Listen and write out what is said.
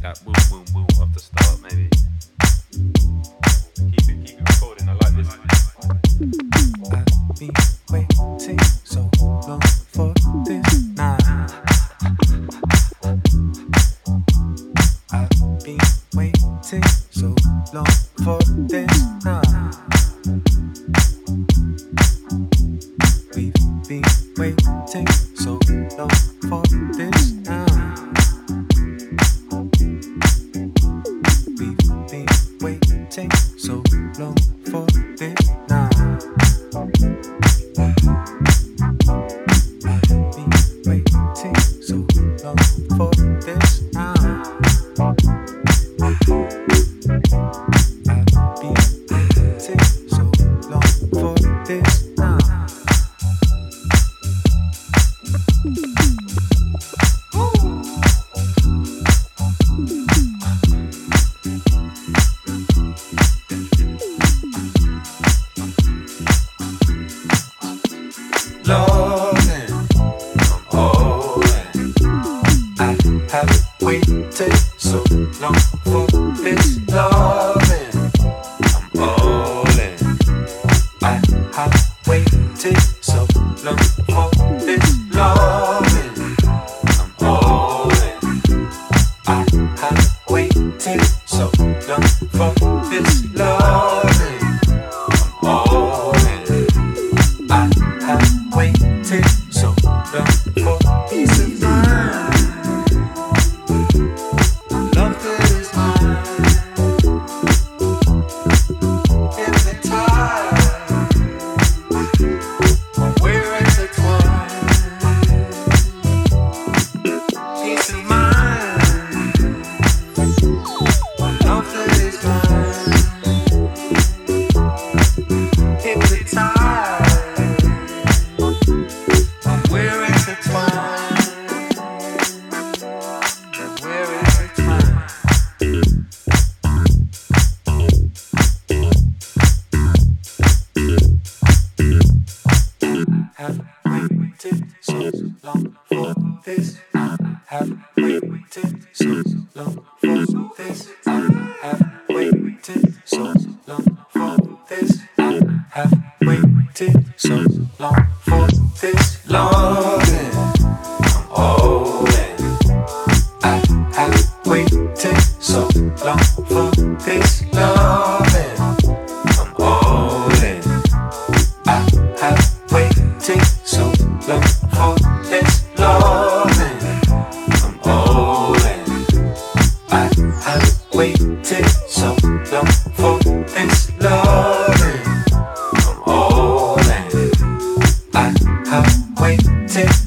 that boom boom boom off the start maybe. Keep it recording, I like this. I've been waiting so long for this night. I've been waiting so long for this night. We've been waiting so long for this night. We've been waiting so long for this night. I've been waiting so long for this night. I've been waiting so long for this night. Loving, oh, I have waited so long for this loving. I'm all in. I have waited so long for this loving. I'm all in. I have waited so long for this loving. I'm all in. I have waited so long for peace of mind. Love that is mine. Hypnotized. We're intertwined. Peace of mind. Love that is mine. Hypnotized. We're intertwined. We're intertwined. Have waited so long for this. Have waited so long for this. Have waited so long for this. Have waited so long for this loving. I'm all in. I have waited so long for this loving. I'm all in. I have waited so long for this loving. I'm all in. I have waited so long for this loving. I'm all in. I have waited